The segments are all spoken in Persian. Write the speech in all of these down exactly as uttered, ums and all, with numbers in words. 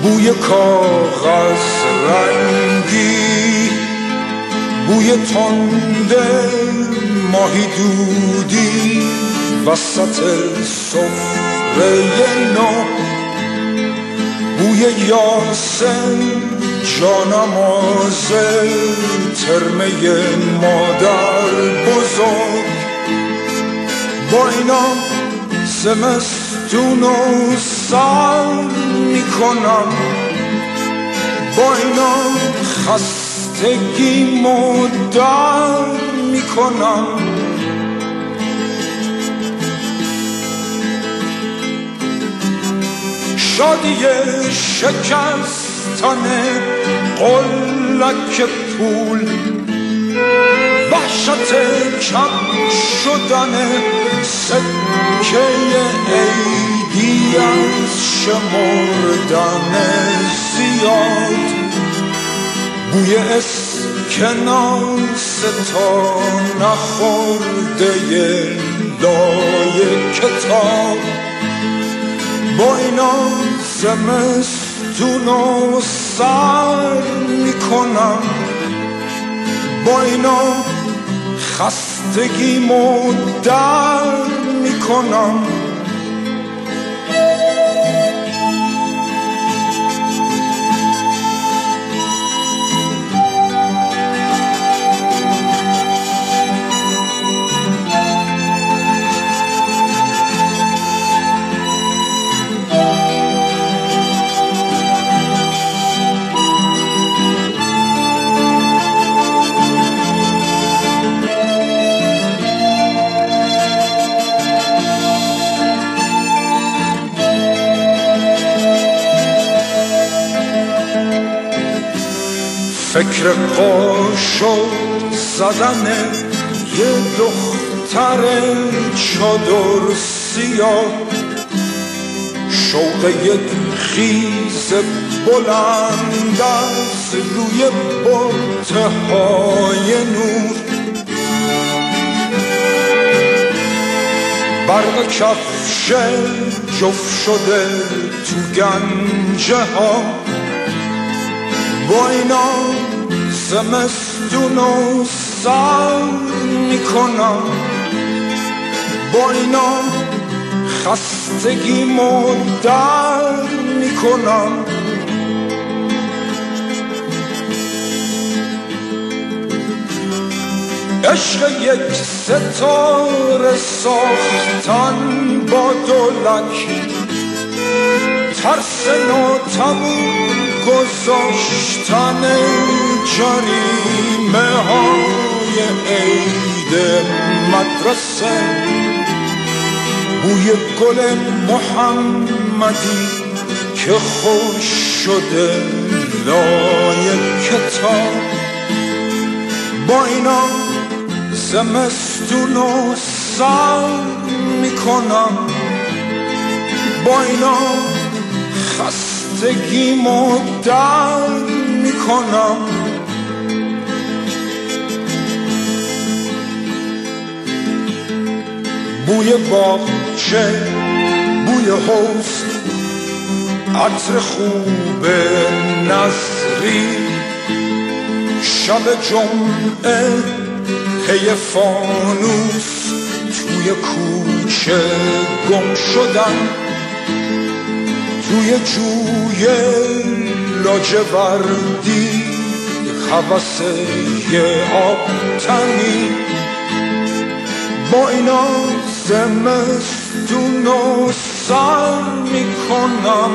بوی کاغذ رنگی، بوی تنده ماهی دودی وسط سفره نو، بوی یاسم جانماز ترمه مادر بزرگ. با اینا زمستون و سر میکنم، با اینا خستگی مدر میکنم. شادی شکستن قلک پول، وحشت کم شدن سکه عیدی از شمردن زیاد، بوی اسکناس تا نخورده لای کتاب. با اینا زمستون و سر میکنم، با اینا خستگی مدر میکنم. فکر قاشق زدن یه دختر چادر سیاه، شوق یک خیز بلند از روی بطه های نور، برق کفش جفت شده تو گنجه ها. با اینا زمستون و سر میکنم، با اینا خستگی مدر میکنم. عشق یک ستاره ساختن با دولک، ترس ناتموم گذاشتن جریمه های عید مدرسه، بوی گل محمدی که خوش شده لای کتاب. با اینا زمستون و سر میکنم، با اینا خستگی مدر میکنم. بوی باغچه، بوی حوض، عطر خوب نظری، شب جمعه پی فانوس توی کوچه گم شدن، توی جوی لاجوردی هوس یه آبتنی. با اینا زمستون و سر میکنم،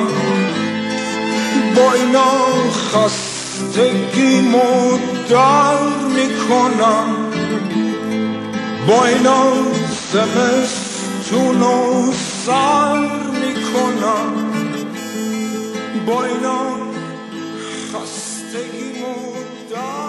با اینا خستگی مدر میکنم، با اینا زمستون و سر میکنم، با اینا خستگی مدر